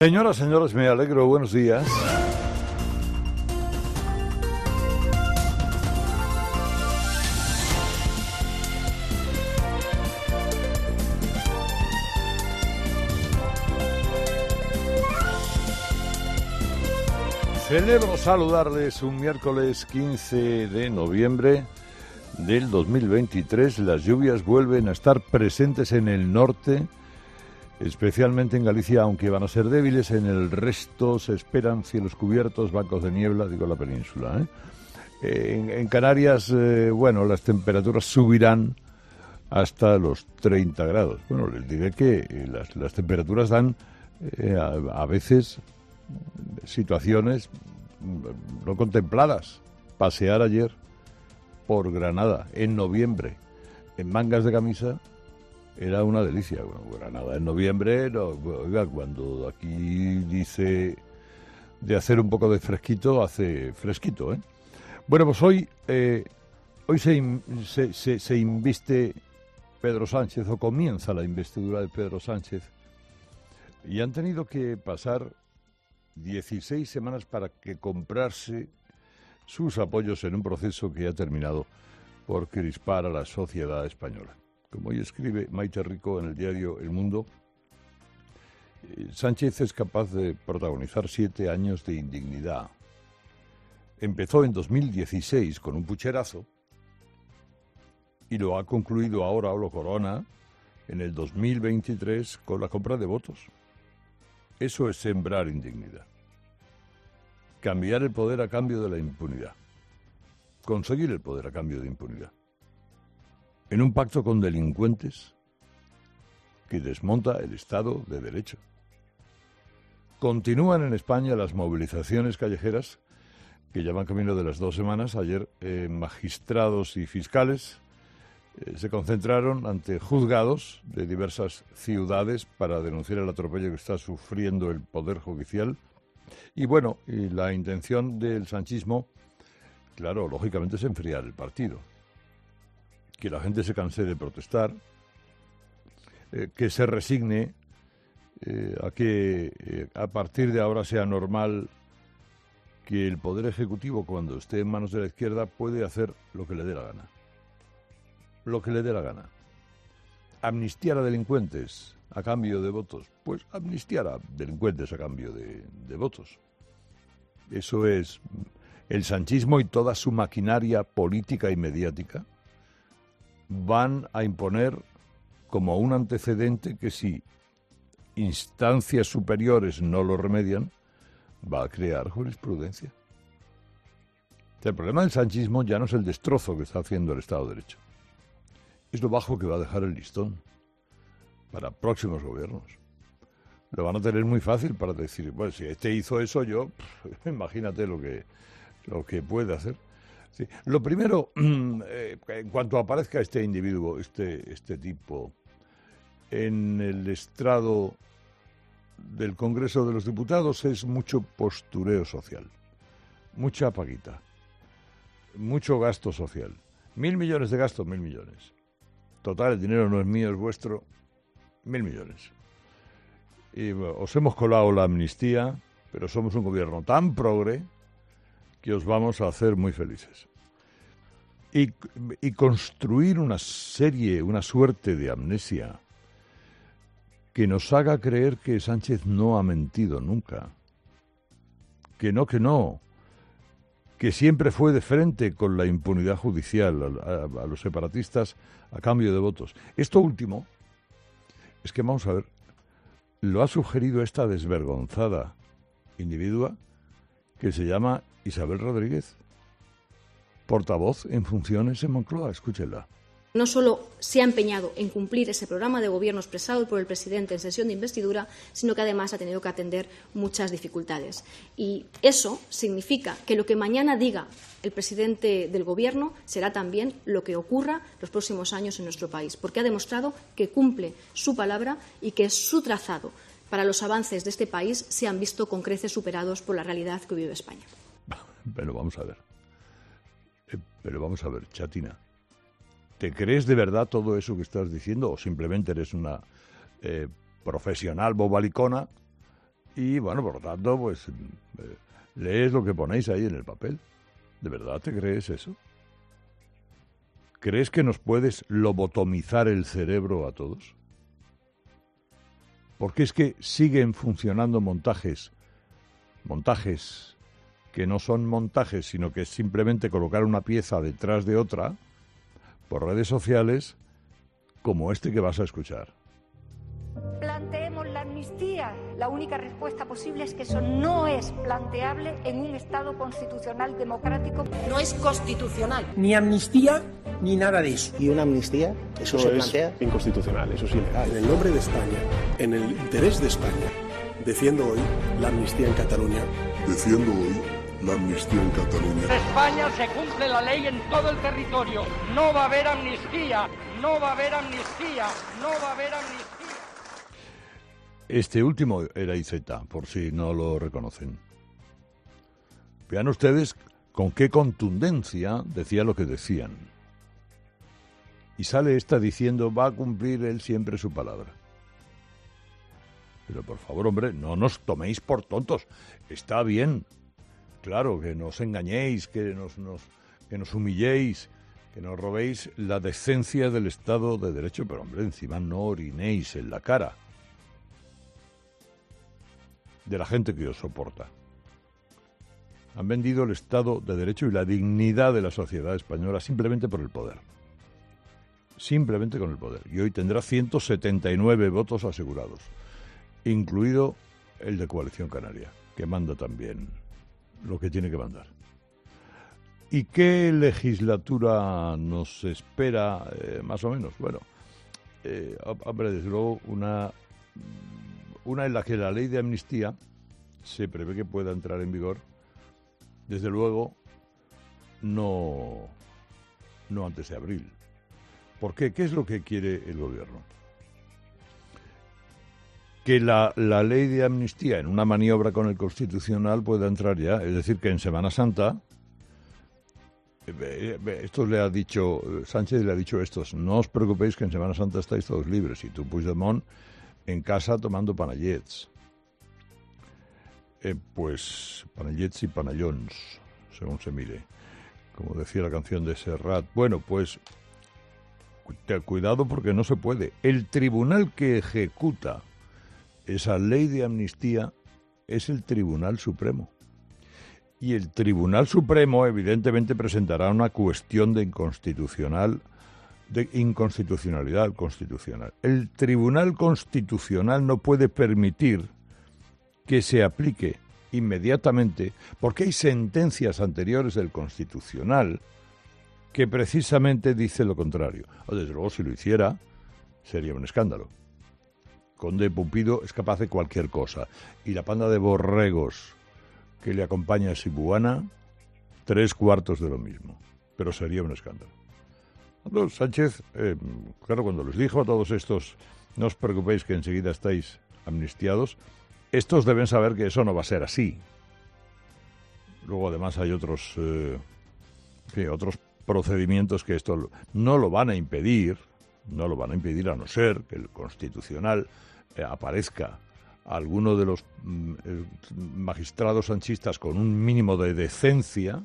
Señoras, señores, me alegro, buenos días. Celebro saludarles un miércoles 15 de noviembre del 2023. Las lluvias vuelven a estar presentes en el norte, especialmente en Galicia, aunque van a ser débiles. En el resto se esperan cielos cubiertos, bancos de niebla, digo la península. En Canarias, las temperaturas subirán hasta los 30 grados. Bueno, les diré que las temperaturas dan a veces situaciones no contempladas. Pasear ayer por Granada, en noviembre, en mangas de camisa, era una delicia. Bueno, Granada en noviembre, oiga, cuando aquí dice de hacer un poco de fresquito, hace fresquito, ¿eh? Bueno, pues hoy se inviste Pedro Sánchez, o comienza la investidura de Pedro Sánchez, y han tenido que pasar 16 semanas para que comprarse sus apoyos en un proceso que ha terminado por crispar a la sociedad española. Como hoy escribe Maite Rico en el diario El Mundo, Sánchez es capaz de protagonizar 7 años de indignidad. Empezó en 2016 con un pucherazo y lo ha concluido ahora, o lo corona, en el 2023 con la compra de votos. Eso es sembrar indignidad. Cambiar el poder a cambio de la impunidad. Conseguir el poder a cambio de impunidad. En un pacto con delincuentes que desmonta el Estado de Derecho. Continúan en España las movilizaciones callejeras que ya van camino de las 2 semanas. Ayer magistrados y fiscales se concentraron ante juzgados de diversas ciudades para denunciar el atropello que está sufriendo el Poder Judicial. Y la intención del sanchismo, claro, lógicamente, es enfriar el partido. Que la gente se canse de protestar, que se resigne a que a partir de ahora sea normal que el Poder Ejecutivo, cuando esté en manos de la izquierda, puede hacer lo que le dé la gana. Lo que le dé la gana. Amnistiar a delincuentes a cambio de votos. Pues amnistiar a delincuentes a cambio de votos. Eso es el sanchismo, y toda su maquinaria política y mediática van a imponer como un antecedente que, si instancias superiores no lo remedian, va a crear jurisprudencia. El problema del sanchismo ya no es el destrozo que está haciendo el Estado de Derecho. Es lo bajo que va a dejar el listón para próximos gobiernos. Lo van a tener muy fácil para decir, bueno, si este hizo eso, imagínate lo que puede hacer. Sí. Lo primero, en cuanto aparezca este individuo, este tipo, en el estrado del Congreso de los Diputados, es mucho postureo social, mucha paguita, mucho gasto social. 1.000 millones de gasto, 1.000 millones. Total, el dinero no es mío, es vuestro, 1.000 millones. Y os hemos colado la amnistía, pero somos un gobierno tan progre que os vamos a hacer muy felices. Y construir una suerte de amnesia que nos haga creer que Sánchez no ha mentido nunca. Que no. Que siempre fue de frente con la impunidad judicial a los separatistas a cambio de votos. Esto último es que, vamos a ver, lo ha sugerido esta desvergonzada individua que se llama Isabel Rodríguez, portavoz en funciones en Moncloa. Escúchenla. No solo se ha empeñado en cumplir ese programa de gobierno expresado por el presidente en sesión de investidura, sino que además ha tenido que atender muchas dificultades. Y eso significa que lo que mañana diga el presidente del Gobierno será también lo que ocurra los próximos años en nuestro país, porque ha demostrado que cumple su palabra y que su trazado para los avances de este país se han visto con creces superados por la realidad que vive España. Pero vamos a ver, chatina. ¿Te crees de verdad todo eso que estás diciendo o simplemente eres una profesional bobalicona Y bueno, por lo tanto, pues lees lo que ponéis ahí en el papel. ¿De verdad te crees eso? ¿Crees que nos puedes lobotomizar el cerebro a todos? Porque es que siguen funcionando montajes que no son montajes, sino que es simplemente colocar una pieza detrás de otra por redes sociales como este que vas a escuchar. Planteemos la amnistía. La única respuesta posible es que eso no es planteable en un Estado constitucional democrático. No es constitucional. Ni amnistía ni nada de eso. ¿Y una amnistía? ¿Eso se plantea? Es inconstitucional, eso es ilegal. En el nombre de España, en el interés de España, defiendo hoy la amnistía en Cataluña. Defiendo hoy la amnistía en Cataluña. En España se cumple la ley en todo el territorio. No va a haber amnistía, no va a haber amnistía, no va a haber amnistía. Este último era IZ, por si no lo reconocen. Vean ustedes con qué contundencia decía lo que decían. Y sale esta diciendo, va a cumplir él siempre su palabra. Pero por favor, hombre, no nos toméis por tontos. Está bien, claro, que nos engañéis, que nos humilléis, que nos robéis la decencia del Estado de Derecho, pero hombre, encima no orinéis en la cara de la gente que os soporta. Han vendido el Estado de Derecho y la dignidad de la sociedad española simplemente por el poder. Simplemente con el poder. Y hoy tendrá 179 votos asegurados, incluido el de Coalición Canaria, que manda también lo que tiene que mandar. ¿Y qué legislatura nos espera, más o menos? Bueno, hombre, desde luego una en la que la ley de amnistía se prevé que pueda entrar en vigor, desde luego, no antes de abril. ¿Por qué? ¿Qué es lo que quiere el gobierno? Que la ley de amnistía, en una maniobra con el Constitucional, pueda entrar ya. Es decir, que en Semana Santa, Sánchez le ha dicho a estos, no os preocupéis que en Semana Santa estáis todos libres. Y tú, Puigdemont, en casa tomando panallets. Pues panallets y panallons, según se mire, como decía la canción de Serrat. Bueno, pues cuidado porque no se puede. El tribunal que ejecuta esa ley de amnistía es el Tribunal Supremo. Y el Tribunal Supremo evidentemente presentará una cuestión de inconstitucionalidad constitucional. El Tribunal Constitucional no puede permitir que se aplique inmediatamente, porque hay sentencias anteriores del Constitucional que precisamente dice lo contrario. O desde luego, si lo hiciera, sería un escándalo. Conde Pumpido es capaz de cualquier cosa. Y la panda de borregos que le acompaña a Sibuana, 3/4 de lo mismo. Pero sería un escándalo. Entonces, Sánchez, claro, cuando les dijo a todos estos, no os preocupéis que enseguida estáis amnistiados, estos deben saber que eso no va a ser así. Luego, además, hay otros procedimientos que esto no lo van a impedir, a no ser que el Constitucional aparezca alguno de los magistrados sanchistas con un mínimo de decencia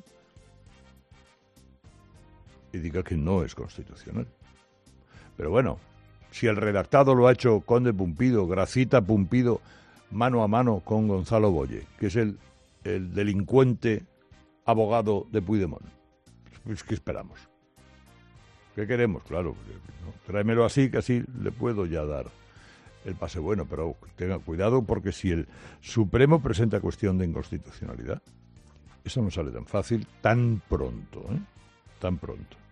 y diga que no es constitucional. Pero bueno, si el redactado lo ha hecho Conde Pumpido, Gracita Pumpido, mano a mano con Gonzalo Boye, que es el delincuente abogado de Puigdemont, pues ¿qué esperamos? ¿Qué queremos? Claro, tráemelo así, que así le puedo ya dar el pase bueno, pero tenga cuidado porque si el Supremo presenta cuestión de inconstitucionalidad, eso no sale tan fácil, tan pronto, tan pronto.